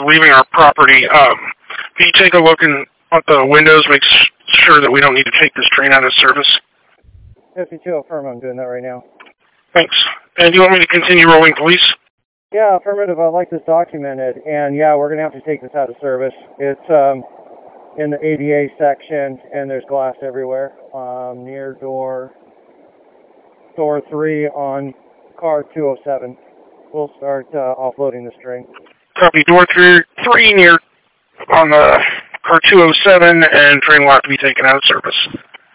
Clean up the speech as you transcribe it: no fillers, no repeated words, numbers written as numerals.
leaving our property. Can you take a look at the windows, make sure that we don't need to take this train out of service? 52, affirm, I'm doing that right now. Thanks. And do you want me to continue rolling police? Yeah, affirmative, I'd like this documented. And yeah, we're going to have to take this out of service. It's in the ADA section, and there's glass everywhere. Near door 3 on car 207. We'll start offloading this train. Copy. Door 3 near on the car 207, and train will have to be taken out of service.